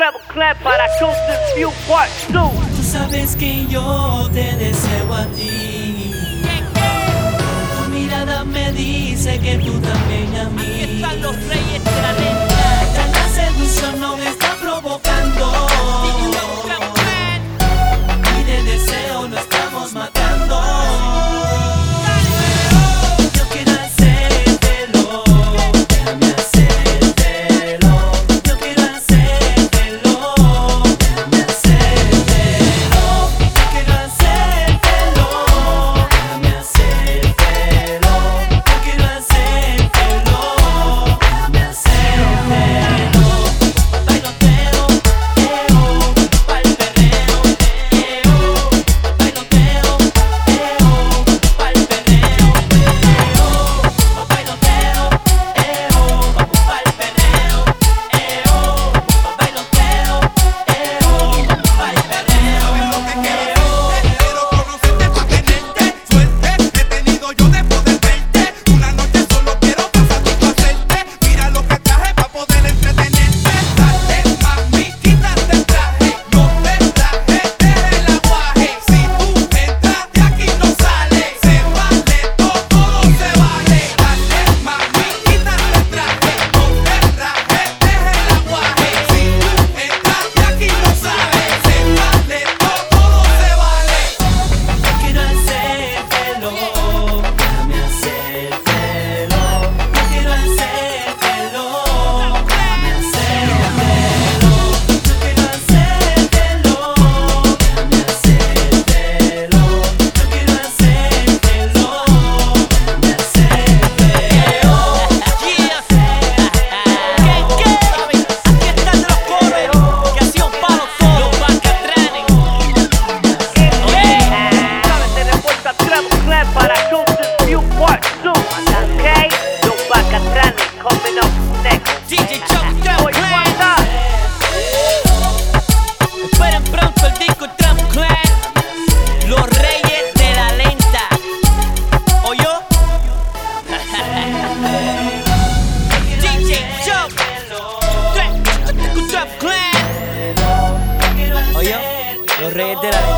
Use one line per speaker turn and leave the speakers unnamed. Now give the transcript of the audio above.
Travel Clan para Chosen Few Part 2.
Tú sabes que yo te deseo a ti. Tu mirada me dice que tú también a mí.
Aquí están los reyes de la lenta.
Ya la seducción no me está provocando. Y de deseo no estamos matando. Yo quiero hacértelo, déjame hacértelo. Yo quiero hacértelo, déjame hacértelo. Yo quiero hacértelo, déjame hacértelo. Yo quiero hacértelo, déjame hacértelo. Bailoteo, pa'l perreo, bailoteo, pa'l perreo, bailoteo, vamos pa'l perreo, bailoteo, vamos pa'l perreo.
Quiero conocerte pa' tenerte suerte. He tenido yo de poder verte. Una noche solo quiero pasar y hacerte. Mira lo que traje pa' poder entretenerte. Dale, mami, quítate el traje. No te traje, deja el aguaje. Si tú entras de aquí no sales. Se vale, todo se vale. Dale, mami, quítate el traje. No te traje, deja el aguaje. Si tú entras de aquí no sales. Se vale, todo se vale.
Yo quiero hacértelo, déjame hacértelo. Yo quiero hacértelo, déjame hacértelo. Yo quiero hacértelo, déjame hacértelo. Yo quiero hacértelo, déjame hacértelo.
Aquí están los coros que hacían palo todo. Los Bacatranes.
Sabes, te reporta Travel Clan para Chosen Few Part 2. Ok, los Bacatranes coming up next.
DJ Chuck Travel
Oye,
Clan.
guarda.
Esperen pronto el disco Travel Clan. Los reyes de la lenta. ¿Oyó? DJ Chuck Travel Clan. ¿Oyó? Los reyes de la lenta.